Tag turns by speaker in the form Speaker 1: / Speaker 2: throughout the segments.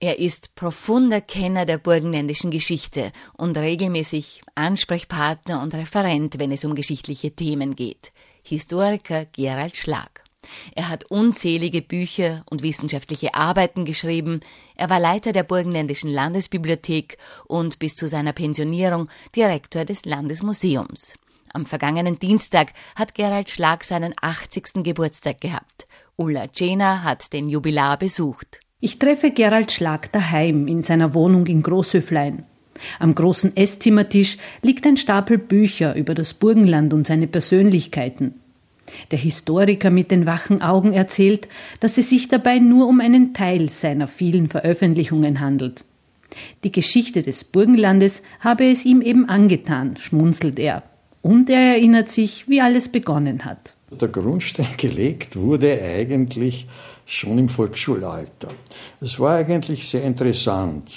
Speaker 1: Er ist profunder Kenner der burgenländischen Geschichte und regelmäßig Ansprechpartner und Referent, wenn es um geschichtliche Themen geht. Historiker Gerald Schlag. Er hat unzählige Bücher und wissenschaftliche Arbeiten geschrieben. Er war Leiter der Burgenländischen Landesbibliothek und bis zu seiner Pensionierung Direktor des Landesmuseums. Am vergangenen Dienstag hat Gerald Schlag seinen 80. Geburtstag gehabt. Ulla Tschena hat den Jubilar besucht.
Speaker 2: Ich treffe Gerald Schlag daheim in seiner Wohnung in Großhöflein. Am großen Esszimmertisch liegt ein Stapel Bücher über das Burgenland und seine Persönlichkeiten. Der Historiker mit den wachen Augen erzählt, dass es sich dabei nur um einen Teil seiner vielen Veröffentlichungen handelt. Die Geschichte des Burgenlandes habe es ihm eben angetan, schmunzelt er. Und er erinnert sich, wie alles begonnen hat.
Speaker 3: Der Grundstein gelegt wurde eigentlich schon im Volksschulalter. Es war eigentlich sehr interessant.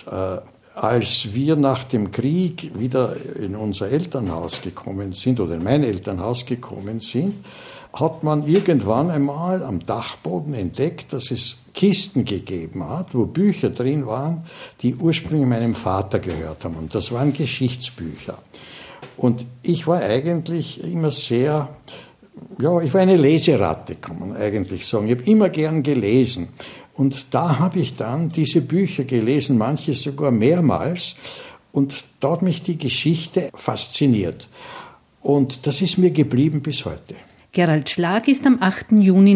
Speaker 3: Als wir nach dem Krieg wieder in unser Elternhaus gekommen sind oder in mein Elternhaus gekommen sind, hat man irgendwann einmal am Dachboden entdeckt, dass es Kisten gegeben hat, wo Bücher drin waren, die ursprünglich meinem Vater gehört haben. Und das waren Geschichtsbücher. Und ich war eigentlich immer sehr, ich war eine Leseratte, kann man eigentlich sagen. Ich habe immer gern gelesen. Und da habe ich dann diese Bücher gelesen, manche sogar mehrmals. Und da hat mich die Geschichte fasziniert. Und das ist mir geblieben bis heute.
Speaker 2: Gerald Schlag ist am 8. Juni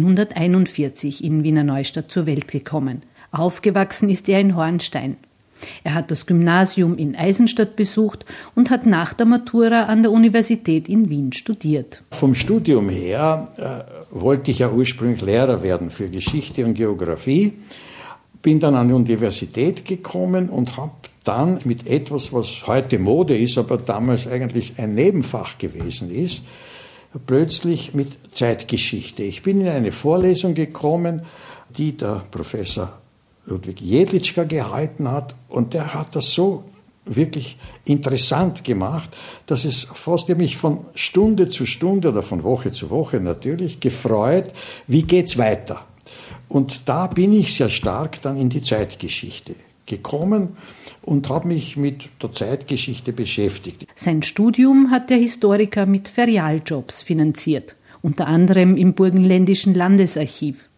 Speaker 2: 1941 in Wiener Neustadt zur Welt gekommen. Aufgewachsen ist er in Hornstein. Er hat das Gymnasium in Eisenstadt besucht und hat nach der Matura an der Universität in Wien studiert.
Speaker 3: Vom Studium her wollte ich ja ursprünglich Lehrer werden für Geschichte und Geografie. Bin dann an die Universität gekommen und habe dann mit etwas, was heute Mode ist, aber damals eigentlich ein Nebenfach gewesen ist, plötzlich mit Zeitgeschichte. Ich bin in eine Vorlesung gekommen, die der Professor Ludwig Jedlitschka gehalten hat, und der hat das so wirklich interessant gemacht, dass es fast mich von Stunde zu Stunde oder von Woche zu Woche natürlich gefreut, wie geht's weiter. Und da bin ich sehr stark dann in die Zeitgeschichte gekommen und habe mich mit der Zeitgeschichte beschäftigt.
Speaker 2: Sein Studium hat der Historiker mit Ferialjobs finanziert, unter anderem im Burgenländischen Landesarchiv.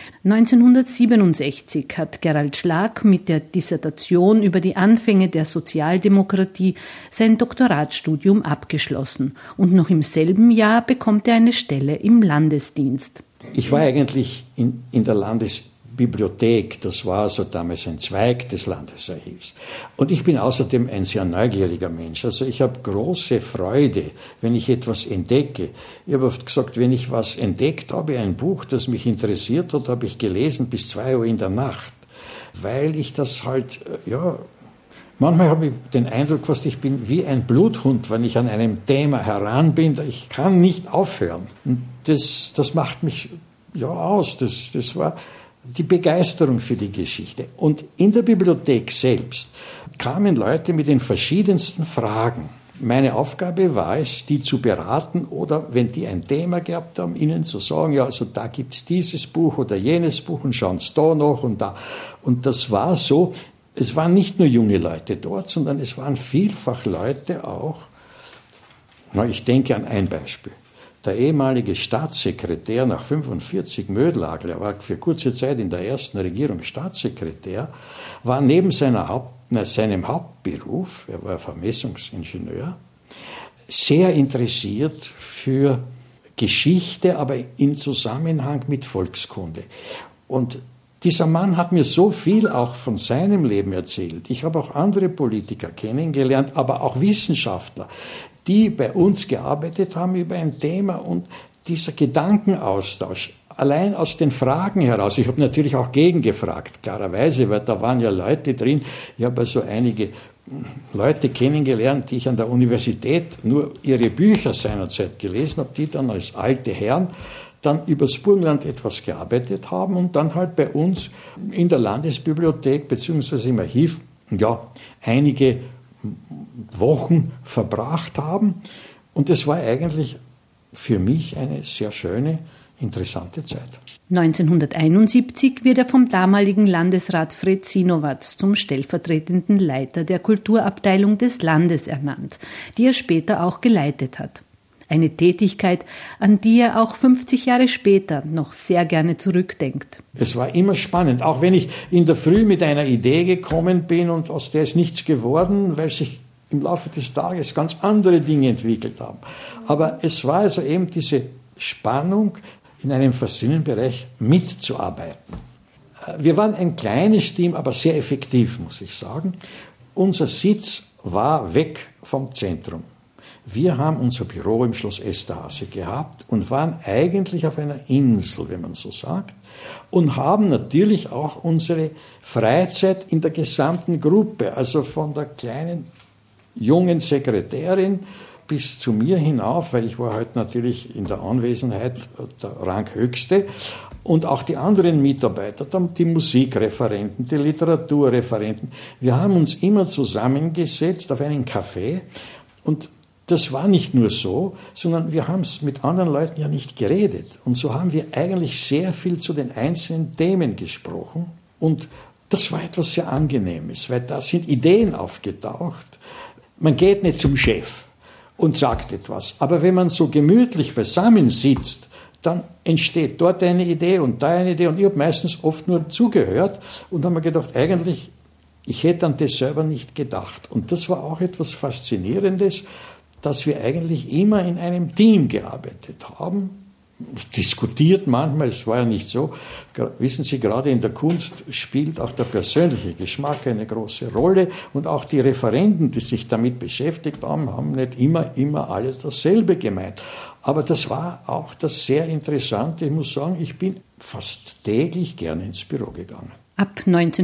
Speaker 2: 1967 hat Gerald Schlag mit der Dissertation über die Anfänge der Sozialdemokratie sein Doktoratsstudium abgeschlossen und noch im selben Jahr bekommt er eine Stelle im Landesdienst.
Speaker 3: Ich war eigentlich in der Landesbibliothek, das war so damals ein Zweig des Landesarchivs. Und ich bin außerdem ein sehr neugieriger Mensch. Also ich habe große Freude, wenn ich etwas entdecke. Ich habe oft gesagt, wenn ich was entdeckt habe, ein Buch, das mich interessiert hat, habe ich gelesen bis 2 Uhr in der Nacht. Weil ich das halt, manchmal habe ich den Eindruck, fast ich bin wie ein Bluthund, wenn ich an einem Thema heran bin. Ich kann nicht aufhören. Und das macht mich aus. Das war die Begeisterung für die Geschichte. Und in der Bibliothek selbst kamen Leute mit den verschiedensten Fragen. Meine Aufgabe war es, die zu beraten oder, wenn die ein Thema gehabt haben, ihnen zu sagen, also da gibt es dieses Buch oder jenes Buch und schauen Sie da noch und da. Und das war so, es waren nicht nur junge Leute dort, sondern es waren vielfach Leute auch, ich denke an ein Beispiel. Der ehemalige Staatssekretär nach 1945, Mödlagl, er war für kurze Zeit in der ersten Regierung Staatssekretär, war neben seinem Hauptberuf, er war Vermessungsingenieur, sehr interessiert für Geschichte, aber in Zusammenhang mit Volkskunde. Und dieser Mann hat mir so viel auch von seinem Leben erzählt. Ich habe auch andere Politiker kennengelernt, aber auch Wissenschaftler, die bei uns gearbeitet haben über ein Thema, und dieser Gedankenaustausch, allein aus den Fragen heraus, ich habe natürlich auch gegengefragt, klarerweise, weil da waren ja Leute drin, ich habe also einige Leute kennengelernt, die ich an der Universität nur ihre Bücher seinerzeit gelesen habe, die dann als alte Herren dann übers Burgenland etwas gearbeitet haben und dann halt bei uns in der Landesbibliothek bzw. im Archiv einige Wochen verbracht haben. Und es war eigentlich für mich eine sehr schöne interessante Zeit.
Speaker 2: 1971 wird er vom damaligen Landesrat Fred Sinowatz zum stellvertretenden Leiter der Kulturabteilung des Landes ernannt, die er später auch geleitet hat. Eine Tätigkeit, an die er auch 50 Jahre später noch sehr gerne zurückdenkt.
Speaker 3: Es war immer spannend, auch wenn ich in der Früh mit einer Idee gekommen bin und aus der ist nichts geworden, weil sich im Laufe des Tages ganz andere Dinge entwickelt haben. Aber es war also eben diese Spannung, in einem verschiedenen Bereich mitzuarbeiten. Wir waren ein kleines Team, aber sehr effektiv, muss ich sagen. Unser Sitz war weg vom Zentrum. Wir haben unser Büro im Schloss Esterházy gehabt und waren eigentlich auf einer Insel, wenn man so sagt, und haben natürlich auch unsere Freizeit in der gesamten Gruppe, also von der kleinen jungen Sekretärin bis zu mir hinauf, weil ich war halt natürlich in der Anwesenheit der Ranghöchste, und auch die anderen Mitarbeiter, die Musikreferenten, die Literaturreferenten. Wir haben uns immer zusammengesetzt auf einen Café, und das war nicht nur so, sondern wir haben es mit anderen Leuten ja nicht geredet. Und so haben wir eigentlich sehr viel zu den einzelnen Themen gesprochen. Und das war etwas sehr Angenehmes, weil da sind Ideen aufgetaucht. Man geht nicht zum Chef und sagt etwas. Aber wenn man so gemütlich beisammen sitzt, dann entsteht dort eine Idee und da eine Idee. Und ich habe meistens oft nur zugehört und habe mir gedacht, eigentlich, ich hätte an das selber nicht gedacht. Und das war auch etwas Faszinierendes, dass wir eigentlich immer in einem Team gearbeitet haben. Diskutiert manchmal, es war ja nicht so. Wissen Sie, gerade in der Kunst spielt auch der persönliche Geschmack eine große Rolle, und auch die Referenten, die sich damit beschäftigt haben, haben nicht immer alles dasselbe gemeint. Aber das war auch das sehr Interessante. Ich muss sagen, ich bin fast täglich gerne ins Büro gegangen.
Speaker 2: Ab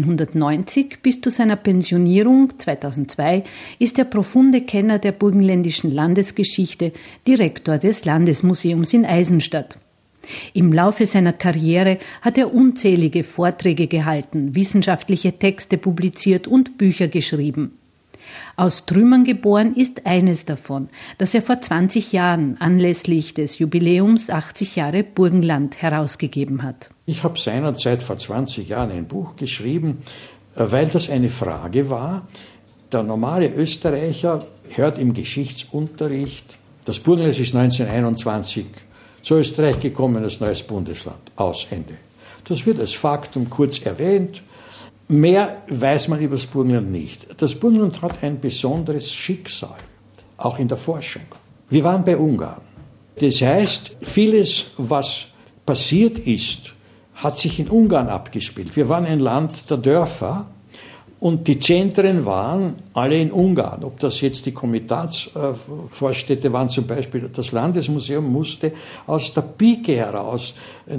Speaker 2: 1990 bis zu seiner Pensionierung 2002 ist der profunde Kenner der burgenländischen Landesgeschichte Direktor des Landesmuseums in Eisenstadt. Im Laufe seiner Karriere hat er unzählige Vorträge gehalten, wissenschaftliche Texte publiziert und Bücher geschrieben. Aus Trümmern geboren ist eines davon, das er vor 20 Jahren anlässlich des Jubiläums 80 Jahre Burgenland herausgegeben hat.
Speaker 3: Ich habe seinerzeit vor 20 Jahren ein Buch geschrieben, weil das eine Frage war. Der normale Österreicher hört im Geschichtsunterricht, das Burgenland ist 1921 zu Österreich gekommen als neues Bundesland. Aus, Ende. Das wird als Faktum kurz erwähnt. Mehr weiß man über das Burgenland nicht. Das Burgenland hat ein besonderes Schicksal, auch in der Forschung. Wir waren bei Ungarn. Das heißt, vieles, was passiert ist, hat sich in Ungarn abgespielt. Wir waren ein Land der Dörfer und die Zentren waren alle in Ungarn. Ob das jetzt die Komitatsvorstädte waren, zum Beispiel das Landesmuseum musste aus der Pike heraus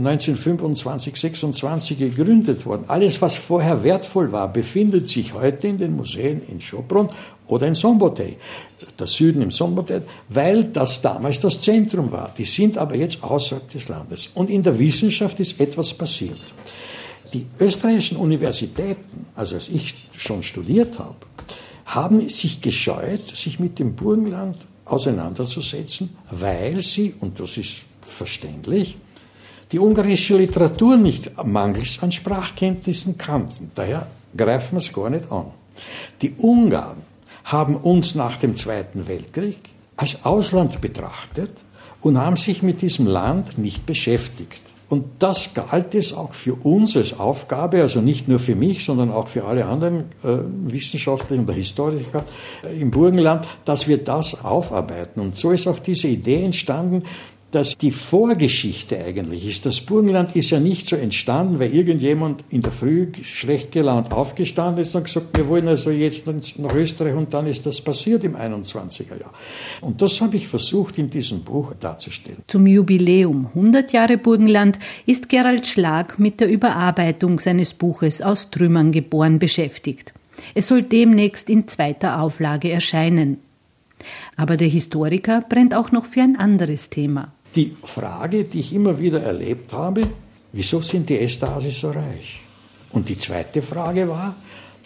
Speaker 3: 1925, 26 gegründet worden. Alles, was vorher wertvoll war, befindet sich heute in den Museen in Sopron oder in Szombathely. Der Süden im Szombathely, weil das damals das Zentrum war. Die sind aber jetzt außerhalb des Landes. Und in der Wissenschaft ist etwas passiert. Die österreichischen Universitäten, also als ich schon studiert habe, haben sich gescheut, sich mit dem Burgenland auseinanderzusetzen, weil sie, und das ist verständlich, die ungarische Literatur nicht mangels an Sprachkenntnissen kannten. Daher greifen wir es gar nicht an. Die Ungarn haben uns nach dem Zweiten Weltkrieg als Ausland betrachtet und haben sich mit diesem Land nicht beschäftigt. Und das galt es auch für uns als Aufgabe, also nicht nur für mich, sondern auch für alle anderen Wissenschaftler und Historiker im Burgenland, dass wir das aufarbeiten. Und so ist auch diese Idee entstanden, dass die Vorgeschichte eigentlich ist. Das Burgenland ist ja nicht so entstanden, weil irgendjemand in der Früh schlecht gelaunt aufgestanden ist und gesagt, wir wollen also jetzt nach Österreich, und dann ist das passiert im 21er Jahr. Und das habe ich versucht in diesem Buch darzustellen.
Speaker 2: Zum Jubiläum 100 Jahre Burgenland ist Gerald Schlag mit der Überarbeitung seines Buches Aus Trümmern geboren beschäftigt. Es soll demnächst in 2. Auflage erscheinen. Aber der Historiker brennt auch noch für ein anderes Thema.
Speaker 3: Die Frage, die ich immer wieder erlebt habe, wieso sind die Esterházy so reich? Und die zweite Frage war,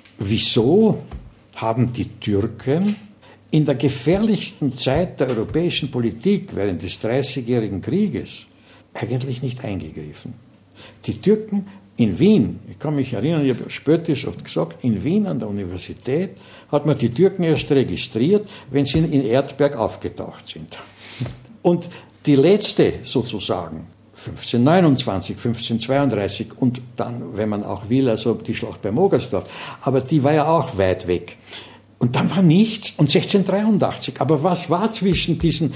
Speaker 3: wieso haben die Türken in der gefährlichsten Zeit der europäischen Politik während des 30-jährigen Krieges eigentlich nicht eingegriffen. Die Türken in Wien, ich kann mich erinnern, ich habe spöttisch oft gesagt, in Wien an der Universität hat man die Türken erst registriert, wenn sie in Erdberg aufgetaucht sind. Und die letzte sozusagen, 1529, 1532 und dann, wenn man auch will, also die Schlacht bei Mogersdorf, aber die war ja auch weit weg. Und dann war nichts und 1683. Aber was war zwischen diesen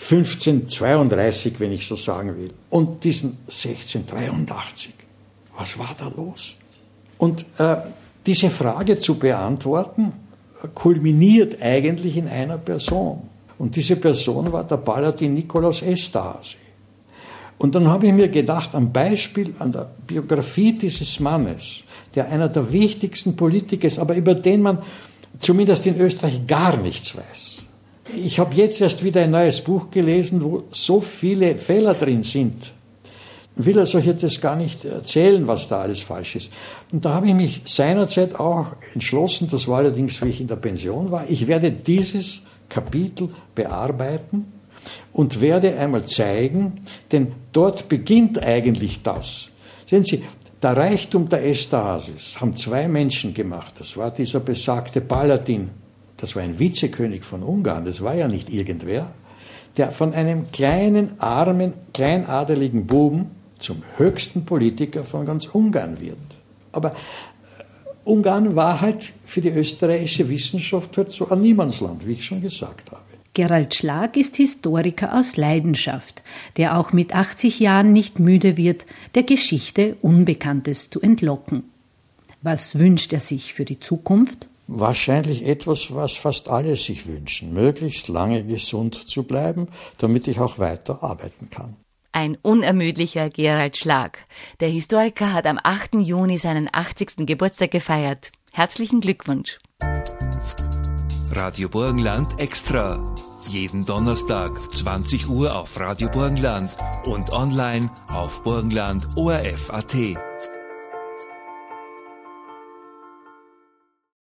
Speaker 3: 1532, wenn ich so sagen will, und diesen 1683? Was war da los? Und diese Frage zu beantworten, kulminiert eigentlich in einer Person. Und diese Person war der Paladin Nikolaus Esterházy. Und dann habe ich mir gedacht, am Beispiel, an der Biografie dieses Mannes, der einer der wichtigsten Politiker ist, aber über den man zumindest in Österreich gar nichts weiß. Ich habe jetzt erst wieder ein neues Buch gelesen, wo so viele Fehler drin sind. Ich will also jetzt das gar nicht erzählen, was da alles falsch ist. Und da habe ich mich seinerzeit auch entschlossen, das war allerdings, wie ich in der Pension war, ich werde dieses Kapitel bearbeiten und werde einmal zeigen, denn dort beginnt eigentlich das. Sehen Sie, der Reichtum der Esterházys haben zwei Menschen gemacht. Das war dieser besagte Paladin, das war ein Vizekönig von Ungarn, das war ja nicht irgendwer, der von einem kleinen, armen, kleinadeligen Buben zum höchsten Politiker von ganz Ungarn wird. Aber Ungarn war halt für die österreichische Wissenschaft halt so ein Niemandsland, wie ich schon gesagt habe.
Speaker 2: Gerald Schlag ist Historiker aus Leidenschaft, der auch mit 80 Jahren nicht müde wird, der Geschichte Unbekanntes zu entlocken. Was wünscht er sich für die Zukunft?
Speaker 3: Wahrscheinlich etwas, was fast alle sich wünschen, möglichst lange gesund zu bleiben, damit ich auch weiter arbeiten kann.
Speaker 1: Ein unermüdlicher Gerald Schlag. Der Historiker hat am 8. Juni seinen 80. Geburtstag gefeiert. Herzlichen Glückwunsch.
Speaker 4: Radio Burgenland Extra. Jeden Donnerstag 20 Uhr auf Radio Burgenland und online auf burgenland.orf.at.